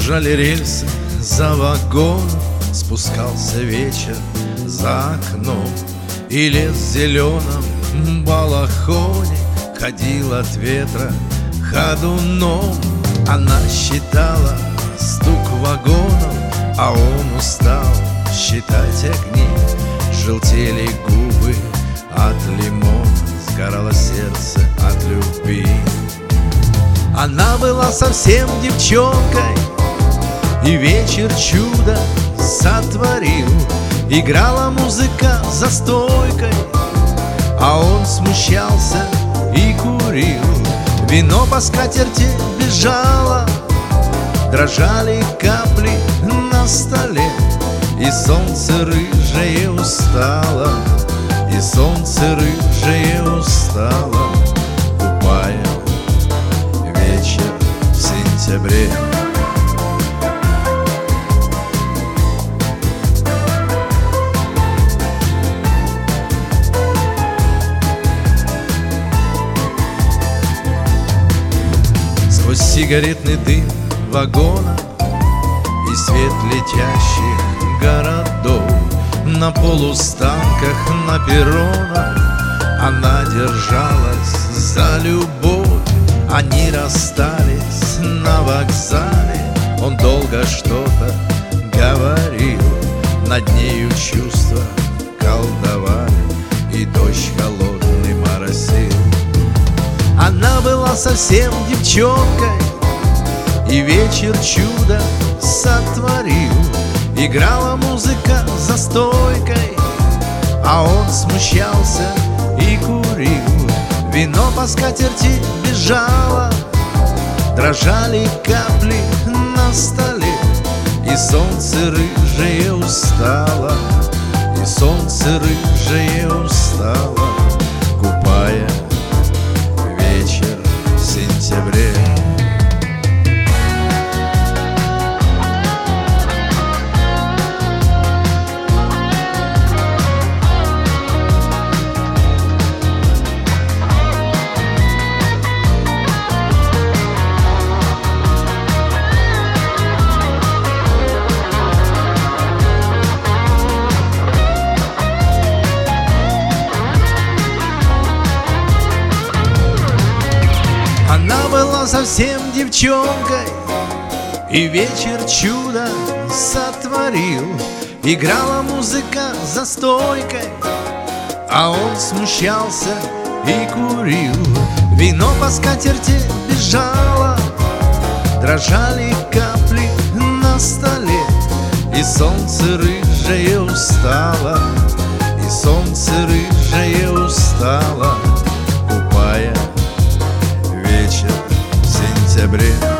Дрожали рельсы за вагоном, спускался вечер за окном, и лес в зеленом балахоне ходил от ветра ходуном. Она считала стук вагонов, а он устал считать огни. Желтели губы от лимона, сгорало сердце от любви. Она была совсем девчонкой, и вечер чудо сотворил. Играла музыка за стойкой, а он смущался и курил. Вино по скатерти бежало, дрожали капли на столе, и солнце рыжее устало, и солнце рыжее устало, купая вечер в сентябре. Сквозь сигаретный дым вагона и свет летящих городов, на полустанках, на перронах она держалась за любовь. Они расстались на вокзале, он долго что-то говорил. Над нею чувства колдовали, и дождь холодный моросил. Она была совсем девчонкой, и вечер чудо сотворил. Играла музыка за стойкой, а он смущался и курил. Вино по скатерти бежало, дрожали капли на столе, и солнце рыжее устало, и солнце рыжее устало, купая вечер в сентябре. Она была совсем девчонкой, и вечер чудо сотворил. Играла музыка за стойкой, а он смущался и курил. Вино по скатерти бежало, дрожали капли на столе, и солнце рыжее устало, и солнце рыжее устало, купая вечер в сентябре.